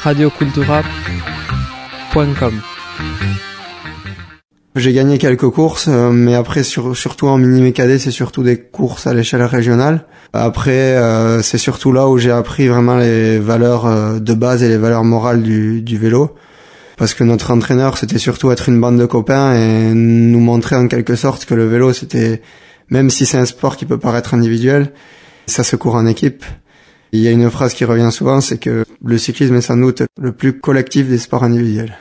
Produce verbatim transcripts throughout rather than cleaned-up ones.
radio cultura point com. J'ai gagné quelques courses, euh, mais après sur, surtout en mini-mécadé, c'est surtout des courses à l'échelle régionale. Après, euh, c'est surtout là où j'ai appris vraiment les valeurs euh, de base et les valeurs morales du, du vélo. Parce que notre entraîneur, c'était surtout être une bande de copains et nous montrer en quelque sorte que le vélo, c'était, même si c'est un sport qui peut paraître individuel, ça se court en équipe. Il y a une phrase qui revient souvent, c'est que le cyclisme est sans doute le plus collectif des sports individuels.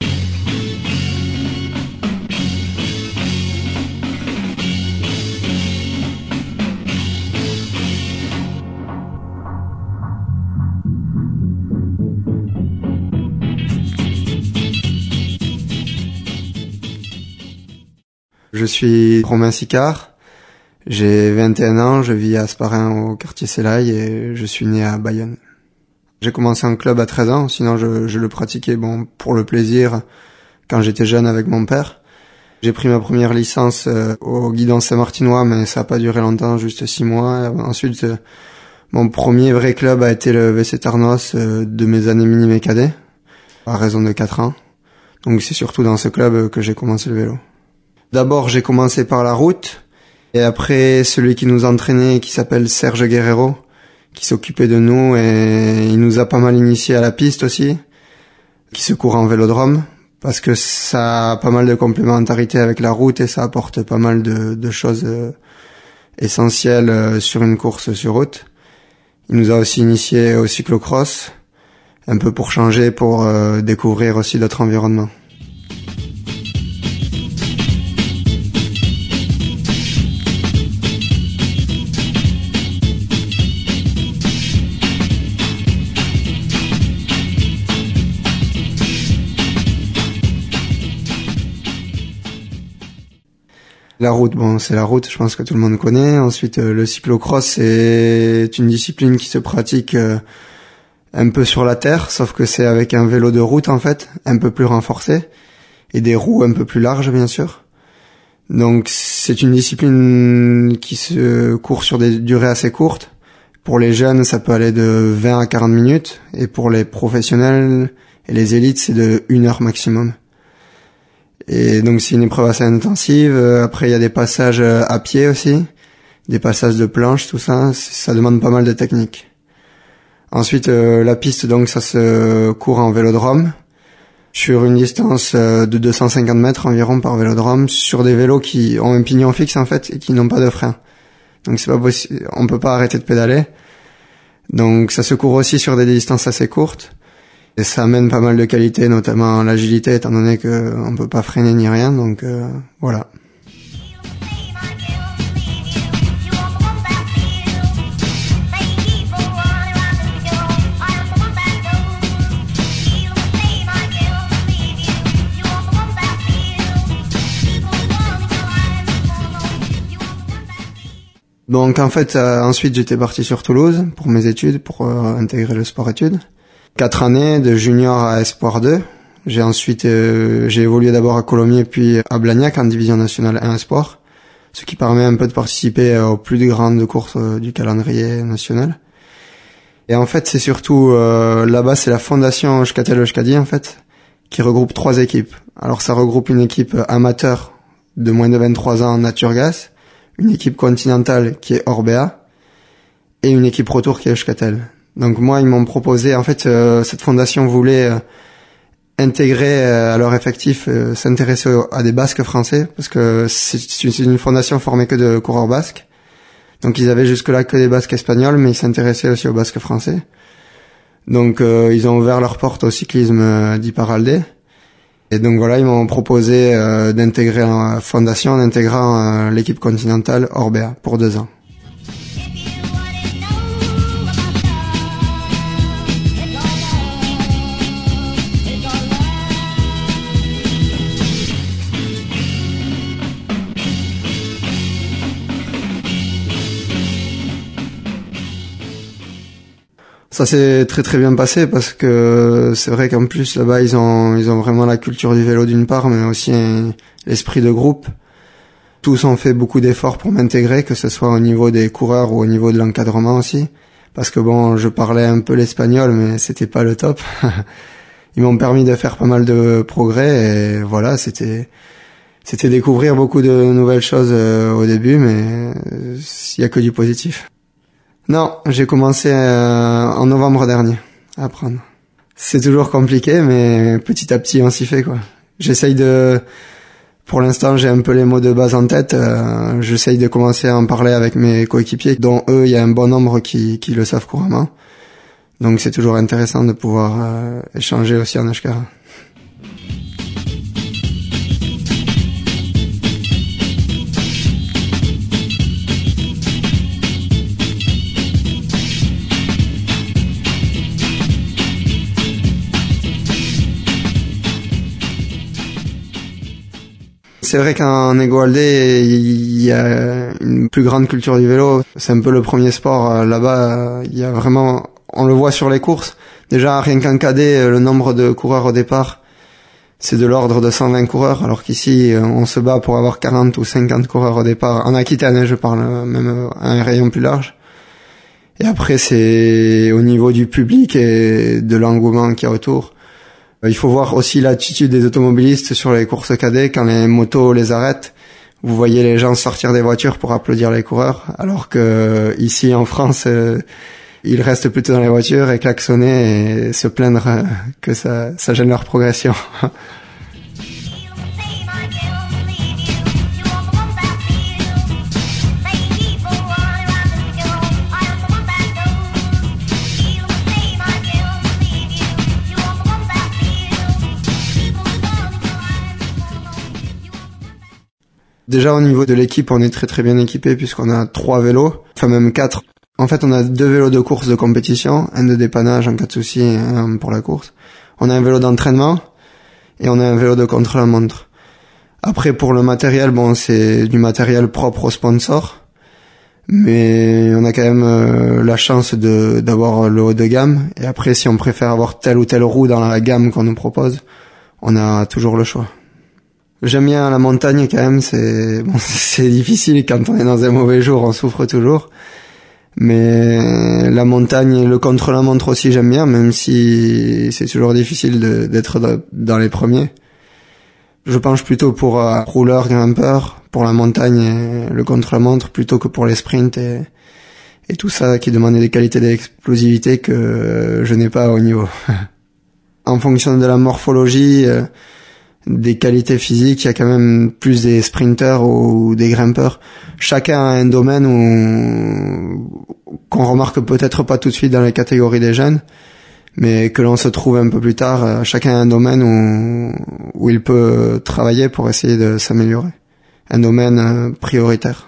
Je suis Romain Sicard, j'ai vingt et un ans, je vis à Sparin au quartier Célaï et je suis né à Bayonne. J'ai commencé en club à treize ans, sinon je, je le pratiquais bon pour le plaisir quand j'étais jeune avec mon père. J'ai pris ma première licence euh, au guidon Saint-Martinois, mais ça n'a pas duré longtemps, juste six mois. Ensuite, euh, mon premier vrai club a été le V C Tarnos euh, de mes années mini-mécadé, à raison de quatre ans. Donc c'est surtout dans ce club que j'ai commencé le vélo. D'abord, j'ai commencé par la route, et après, celui qui nous entraînait, qui s'appelle Serge Guerrero, qui s'occupait de nous, et il nous a pas mal initiés à la piste aussi, qui se court en vélodrome, parce que ça a pas mal de complémentarité avec la route, et ça apporte pas mal de, de choses euh, essentielles euh, sur une course sur route. Il nous a aussi initiés au cyclocross, un peu pour changer, pour euh, découvrir aussi d'autres environnements. La route, bon, c'est la route, je pense que tout le monde connaît. Ensuite, euh, le cyclocross, c'est une discipline qui se pratique euh, un peu sur la terre, sauf que c'est avec un vélo de route, en fait, un peu plus renforcé, et des roues un peu plus larges, bien sûr. Donc, c'est une discipline qui se court sur des durées assez courtes. Pour les jeunes, ça peut aller de vingt à quarante minutes, et pour les professionnels et les élites, c'est de une heure maximum. Et donc c'est une épreuve assez intensive. Après il y a des passages à pied aussi, des passages de planche, tout ça, ça demande pas mal de technique. Ensuite euh, la piste, donc ça se court en vélodrome, sur une distance de deux cent cinquante mètres environ par vélodrome, sur des vélos qui ont un pignon fixe en fait et qui n'ont pas de frein. Donc c'est pas possible, on peut pas arrêter de pédaler. Donc ça se court aussi sur des distances assez courtes. Et ça amène pas mal de qualités, notamment l'agilité, étant donné qu'on peut pas freiner ni rien, donc euh, voilà. Donc en fait, euh, ensuite j'étais parti sur Toulouse pour mes études, pour euh, intégrer le sport-études. Quatre années de junior à espoir deux. J'ai ensuite euh, j'ai évolué d'abord à Colomiers puis à Blagnac en division nationale un espoir, ce qui permet un peu de participer aux plus grandes courses euh, du calendrier national. Et en fait, c'est surtout euh, là-bas, c'est la fondation Euskatel-Euskadi en fait qui regroupe trois équipes. Alors ça regroupe une équipe amateur de moins de vingt-trois ans en Naturgas, une équipe continentale qui est Orbea et une équipe retour qui est Euskatel. Donc moi, ils m'ont proposé, en fait, euh, cette fondation voulait euh, intégrer euh, à leur effectif, euh, s'intéresser à des Basques français, parce que c'est, c'est une fondation formée que de coureurs basques. Donc ils avaient jusque-là que des Basques espagnols, mais ils s'intéressaient aussi aux Basques français. Donc euh, ils ont ouvert leurs portes au cyclisme euh, d'Iparralde. Et donc voilà, ils m'ont proposé euh, d'intégrer la fondation en intégrant euh, l'équipe continentale Orbea pour deux ans. Ça s'est très très bien passé parce que c'est vrai qu'en plus là-bas ils ont ils ont vraiment la culture du vélo d'une part, mais aussi un, l'esprit de groupe. Tous ont fait beaucoup d'efforts pour m'intégrer, que ce soit au niveau des coureurs ou au niveau de l'encadrement aussi, parce que bon, je parlais un peu l'espagnol, mais c'était pas le top. Ils m'ont permis de faire pas mal de progrès et voilà, c'était c'était découvrir beaucoup de nouvelles choses euh, au début, mais il euh, y a que du positif. Non, j'ai commencé euh, en novembre dernier à apprendre. C'est toujours compliqué, mais petit à petit on s'y fait quoi. J'essaye de, pour l'instant j'ai un peu les mots de base en tête. Euh, j'essaye de commencer à en parler avec mes coéquipiers, dont eux il y a un bon nombre qui qui le savent couramment. Donc c'est toujours intéressant de pouvoir euh, échanger aussi en H K R. C'est vrai qu'en Egualde, il y a une plus grande culture du vélo. C'est un peu le premier sport là-bas. Il y a vraiment, on le voit sur les courses. Déjà, rien qu'en cadet, le nombre de coureurs au départ, c'est de l'ordre de cent vingt coureurs, alors qu'ici, on se bat pour avoir quarante ou cinquante coureurs au départ. En Aquitaine, je parle, même à un rayon plus large. Et après, c'est au niveau du public et de l'engouement qu'il y a autour. Il faut voir aussi l'attitude des automobilistes sur les courses cadets. Quand les motos les arrêtent, vous voyez les gens sortir des voitures pour applaudir les coureurs, alors que ici en France, euh, ils restent plutôt dans les voitures et klaxonner et se plaindre euh, que ça, ça gêne leur progression. Déjà au niveau de l'équipe, on est très très bien équipé puisqu'on a trois vélos, enfin même quatre. En fait, on a deux vélos de course de compétition, un de dépannage en cas de souci et un pour la course. On a un vélo d'entraînement et on a un vélo de contre-la-montre. Après, pour le matériel, bon, c'est du matériel propre au sponsor, mais on a quand même euh, la chance de d'avoir le haut de gamme. Et après, si on préfère avoir telle ou telle roue dans la gamme qu'on nous propose, on a toujours le choix. J'aime bien la montagne quand même, c'est bon, c'est difficile quand on est dans un mauvais jour, on souffre toujours. Mais la montagne, le contre-la-montre aussi j'aime bien, même si c'est toujours difficile de, d'être dans les premiers. Je penche plutôt pour un rouleur grimpeur, pour la montagne et le contre-la-montre, plutôt que pour les sprints et, et tout ça qui demandait des qualités d'explosivité que je n'ai pas au niveau. En fonction de la morphologie, des qualités physiques, il y a quand même plus des sprinters ou des grimpeurs. Chacun a un domaine où qu'on remarque peut-être pas tout de suite dans les catégories des jeunes, mais que l'on se trouve un peu plus tard. Chacun a un domaine où où il peut travailler pour essayer de s'améliorer. Un domaine prioritaire.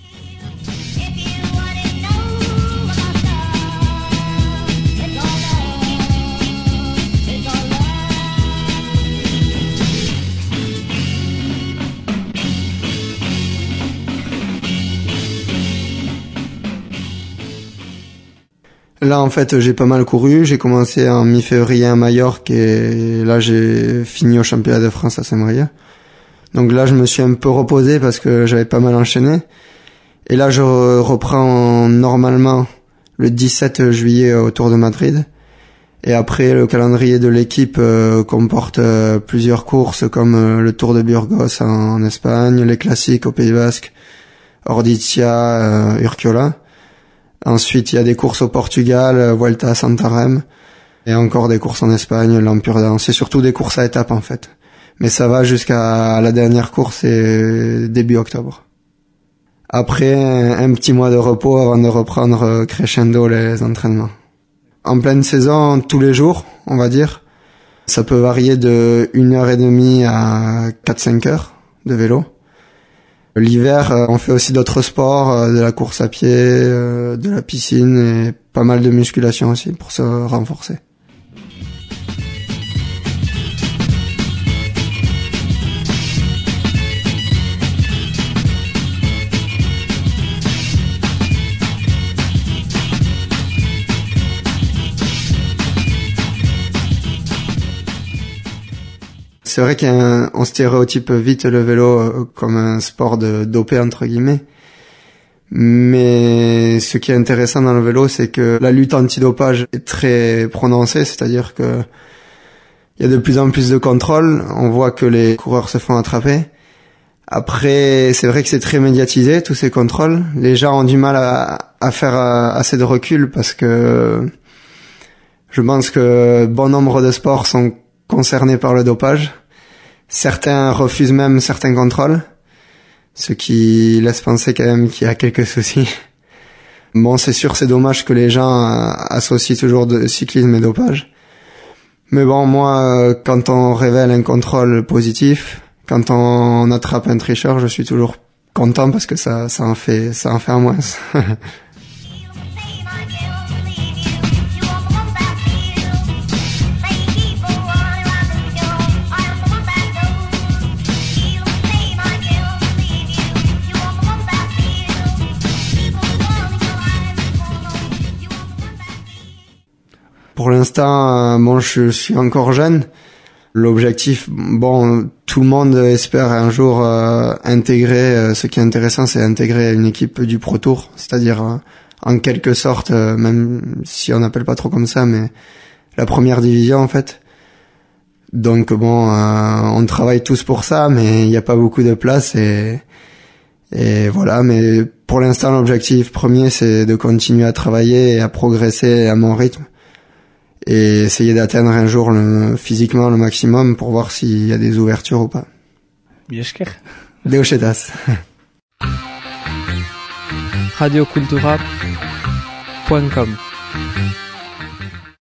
Là, en fait, j'ai pas mal couru. J'ai commencé en mi-février à Majorque et là, j'ai fini au championnat de France à Saint-Brieuc. Donc là, je me suis un peu reposé parce que j'avais pas mal enchaîné. Et là, je reprends normalement le dix-sept juillet au Tour de Madrid. Et après, le calendrier de l'équipe euh, comporte euh, plusieurs courses comme euh, le Tour de Burgos en, en Espagne, les classiques au Pays Basque, Ordizia, euh, Urquiola. Ensuite, il y a des courses au Portugal, Vuelta a Santarém, et encore des courses en Espagne, l'Empurdan. C'est surtout des courses à étapes, en fait. Mais ça va jusqu'à la dernière course, et début octobre. Après, un petit mois de repos avant de reprendre crescendo les entraînements. En pleine saison, tous les jours, on va dire. Ça peut varier de une heure et demie à quatre cinq heures de vélo. L'hiver, on fait aussi d'autres sports, de la course à pied, de la piscine et pas mal de musculation aussi pour se renforcer. C'est vrai qu'on stéréotype vite le vélo comme un sport de dopé entre guillemets, Mais ce qui est intéressant dans le vélo, c'est que la lutte antidopage est très prononcée, c'est-à-dire que il y a de plus en plus de contrôles, on voit que les coureurs se font attraper. Après, c'est vrai que c'est très médiatisé, tous ces contrôles. Les gens ont du mal à, à faire assez de recul parce que je pense que bon nombre de sports sont concernés par le dopage. Certains refusent même certains contrôles, ce qui laisse penser quand même qu'il y a quelques soucis. Bon, c'est sûr, c'est dommage que les gens associent toujours de cyclisme et dopage. Mais bon, moi, quand on révèle un contrôle positif, quand on attrape un tricheur, je suis toujours content parce que ça, ça en fait, ça en fait un moins. Pour l'instant, bon, je suis encore jeune. L'objectif, bon, tout le monde espère un jour euh, intégrer, euh, ce qui est intéressant, c'est intégrer une équipe du Pro Tour, c'est-à-dire euh, en quelque sorte, euh, même si on n'appelle pas trop comme ça, mais la première division en fait. Donc bon, euh, on travaille tous pour ça, mais il n'y a pas beaucoup de place et, et voilà. Mais pour l'instant, l'objectif premier, c'est de continuer à travailler et à progresser à mon rythme. Et essayer d'atteindre un jour le, physiquement le maximum pour voir s'il y a des ouvertures ou pas. Miesker. Deochetas. radio cultura point com